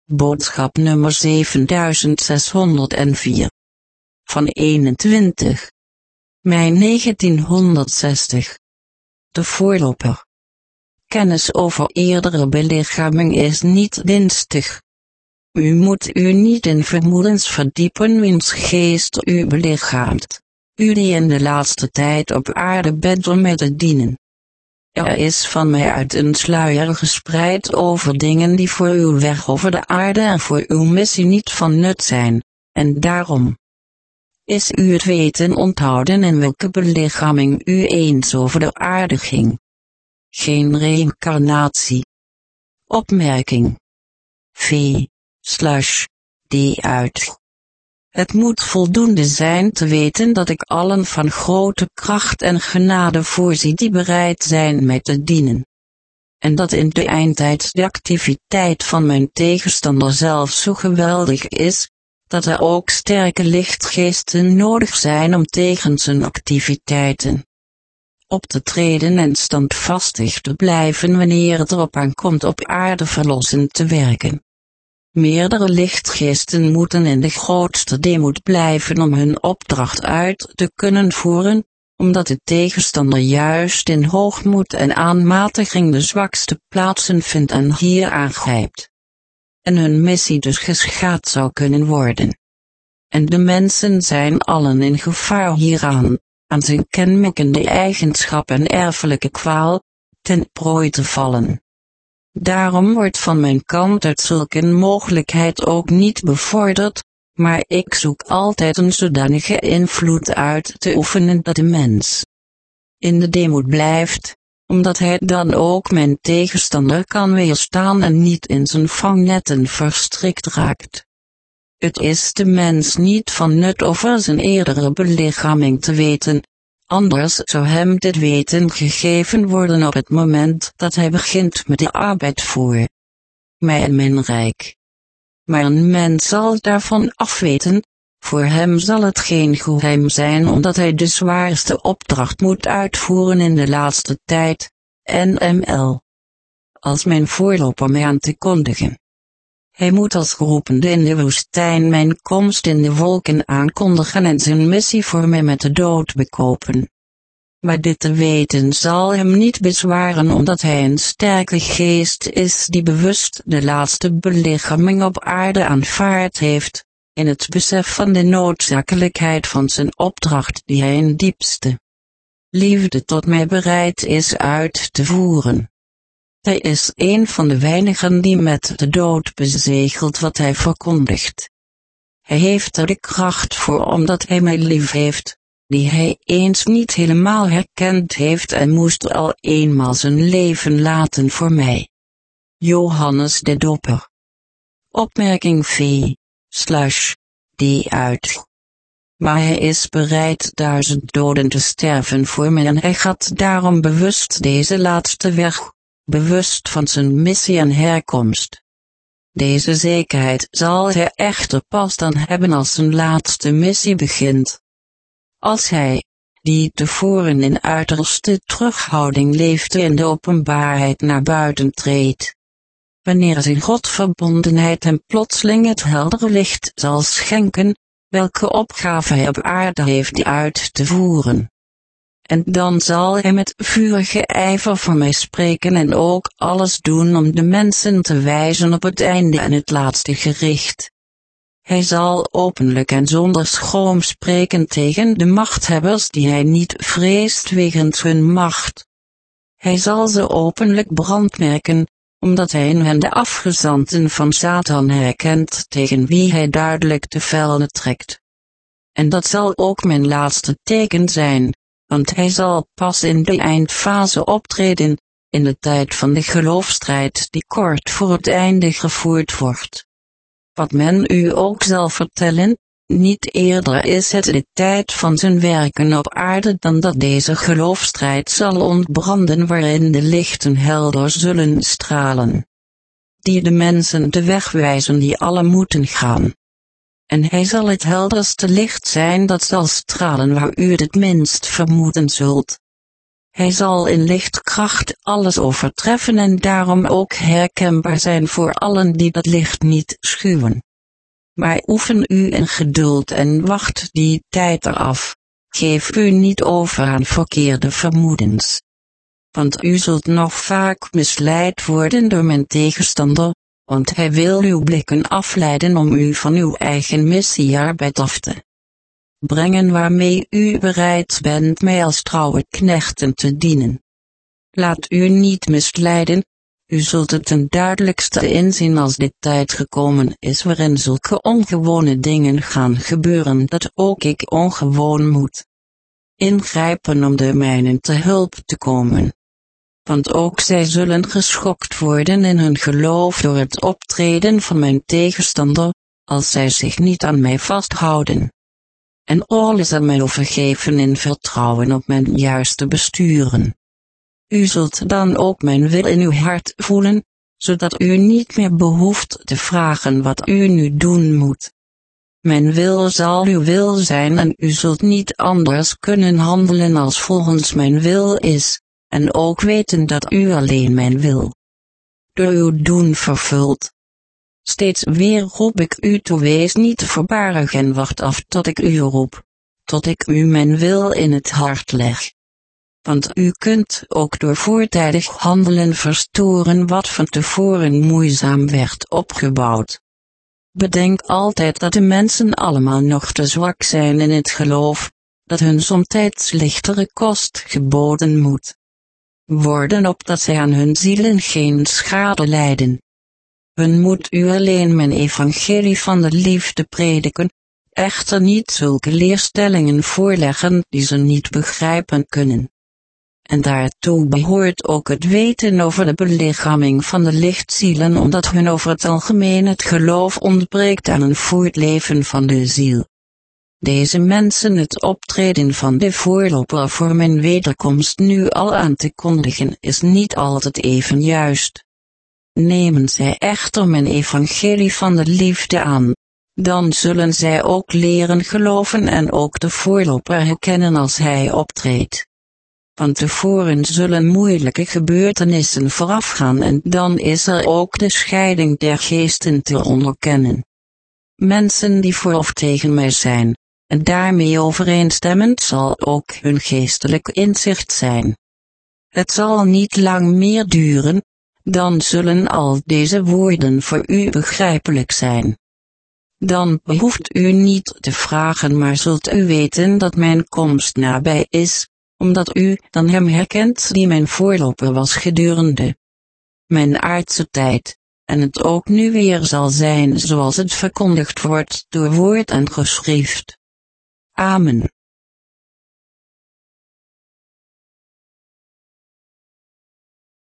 Boodschap nummer 7604. Van 21 mei 1960. De voorloper. Kennis over eerdere belichaming is niet dienstig. U moet u niet in vermoedens verdiepen wiens geest u belichaamt, u die in de laatste tijd op aarde bent om mij te dienen. Er is van mij uit een sluier gespreid over dingen die voor uw weg over de aarde en voor uw missie niet van nut zijn, en daarom is u het weten onthouden in welke belichaming u eens over de aarde ging. Geen reïncarnatie. Opmerking. V/D uit. Het moet voldoende zijn te weten dat ik allen van grote kracht en genade voorzie die bereid zijn mij te dienen. En dat in de eindtijd de activiteit van mijn tegenstander zelf zo geweldig is, dat er ook sterke lichtgeesten nodig zijn om tegen zijn activiteiten op te treden en standvastig te blijven wanneer het erop aankomt op aarde verlossend te werken. Meerdere lichtgeesten moeten in de grootste deemoed blijven om hun opdracht uit te kunnen voeren, omdat de tegenstander juist in hoogmoed en aanmatiging de zwakste plaatsen vindt en hier aangrijpt. En hun missie dus geschaad zou kunnen worden. En de mensen zijn allen in gevaar hieraan, aan zijn kenmerkende eigenschap en erfelijke kwaal, ten prooi te vallen. Daarom wordt van mijn kant uit zulke mogelijkheid ook niet bevorderd, maar ik zoek altijd een zodanige invloed uit te oefenen dat de mens in de deemoed blijft, omdat hij dan ook mijn tegenstander kan weerstaan en niet in zijn vangnetten verstrikt raakt. Het is de mens niet van nut over zijn eerdere belichaming te weten, anders zou hem dit weten gegeven worden op het moment dat hij begint met de arbeid voor mij en mijn rijk. Maar een mens zal daarvan afweten, voor hem zal het geen geheim zijn omdat hij de zwaarste opdracht moet uitvoeren in de laatste tijd, NML. Als mijn voorloper mij aan te kondigen. Hij moet als geroepende in de woestijn mijn komst in de wolken aankondigen en zijn missie voor mij met de dood bekopen. Maar dit te weten zal hem niet bezwaren omdat hij een sterke geest is die bewust de laatste belichaming op aarde aanvaard heeft, in het besef van de noodzakelijkheid van zijn opdracht die hij in diepste liefde tot mij bereid is uit te voeren. Hij is een van de weinigen die met de dood bezegelt wat hij verkondigt. Hij heeft er de kracht voor omdat hij mij lief heeft, die hij eens niet helemaal herkend heeft en moest al eenmaal zijn leven laten voor mij. Johannes de Doper. Opmerking V/D uit. Maar hij is bereid 1000 doden te sterven voor mij en hij gaat daarom bewust deze laatste weg, bewust van zijn missie en herkomst. Deze zekerheid zal hij echter pas dan hebben als zijn laatste missie begint. Als hij, die tevoren in uiterste terughouding leefde in de openbaarheid naar buiten treedt. Wanneer zijn Godverbondenheid hem plotseling het heldere licht zal schenken, welke opgave hij op aarde heeft uit te voeren. En dan zal hij met vurige ijver voor mij spreken en ook alles doen om de mensen te wijzen op het einde en het laatste gericht. Hij zal openlijk en zonder schroom spreken tegen de machthebbers die hij niet vreest wegens hun macht. Hij zal ze openlijk brandmerken, omdat hij in hen de afgezanten van Satan herkent tegen wie hij duidelijk de velde trekt. En dat zal ook mijn laatste teken zijn, want hij zal pas in de eindfase optreden, in de tijd van de geloofsstrijd die kort voor het einde gevoerd wordt. Wat men u ook zal vertellen, niet eerder is het de tijd van zijn werken op aarde dan dat deze geloofsstrijd zal ontbranden waarin de lichten helder zullen stralen, die de mensen de weg wijzen die alle moeten gaan. En hij zal het helderste licht zijn dat zal stralen waar u het minst vermoeden zult. Hij zal in lichtkracht alles overtreffen en daarom ook herkenbaar zijn voor allen die dat licht niet schuwen. Maar oefen u in geduld en wacht die tijd eraf. Geef u niet over aan verkeerde vermoedens. Want u zult nog vaak misleid worden door mijn tegenstander, want hij wil uw blikken afleiden om u van uw eigen missiearbeid af te brengen waarmee u bereid bent mij als trouwe knechten te dienen. Laat u niet misleiden, u zult het ten duidelijkste inzien als de tijd gekomen is waarin zulke ongewone dingen gaan gebeuren dat ook ik ongewoon moet ingrijpen om de mijnen te hulp te komen. Want ook zij zullen geschokt worden in hun geloof door het optreden van mijn tegenstander, als zij zich niet aan mij vasthouden. En alles aan mij overgeven in vertrouwen op mijn juiste besturen. U zult dan ook mijn wil in uw hart voelen, zodat u niet meer behoeft te vragen wat u nu doen moet. Mijn wil zal uw wil zijn en u zult niet anders kunnen handelen als volgens mijn wil is, en ook weten dat u alleen mijn wil door uw doen vervult. Steeds weer roep ik u toe, wees niet voorbarig en wacht af tot ik u roep, tot ik u mijn wil in het hart leg. Want u kunt ook door voortijdig handelen verstoren wat van tevoren moeizaam werd opgebouwd. Bedenk altijd dat de mensen allemaal nog te zwak zijn in het geloof, dat hun somtijds lichtere kost geboden moet worden opdat zij aan hun zielen geen schade lijden. Hun moet u alleen mijn evangelie van de liefde prediken, echter niet zulke leerstellingen voorleggen die ze niet begrijpen kunnen. En daartoe behoort ook het weten over de belichaming van de lichtzielen, omdat hun over het algemeen het geloof ontbreekt aan een voortleven van de ziel. Deze mensen het optreden van de voorloper voor mijn wederkomst nu al aan te kondigen is niet altijd even juist. Nemen zij echter mijn evangelie van de liefde aan, dan zullen zij ook leren geloven en ook de voorloper herkennen als hij optreedt. Van tevoren zullen moeilijke gebeurtenissen voorafgaan en dan is er ook de scheiding der geesten te onderkennen. Mensen die voor of tegen mij zijn, en daarmee overeenstemmend zal ook hun geestelijk inzicht zijn. Het zal niet lang meer duren, dan zullen al deze woorden voor u begrijpelijk zijn. Dan behoeft u niet te vragen, maar zult u weten dat mijn komst nabij is, omdat u dan hem herkent die mijn voorloper was gedurende mijn aardse tijd, en het ook nu weer zal zijn zoals het verkondigd wordt door woord en geschrift. Amen.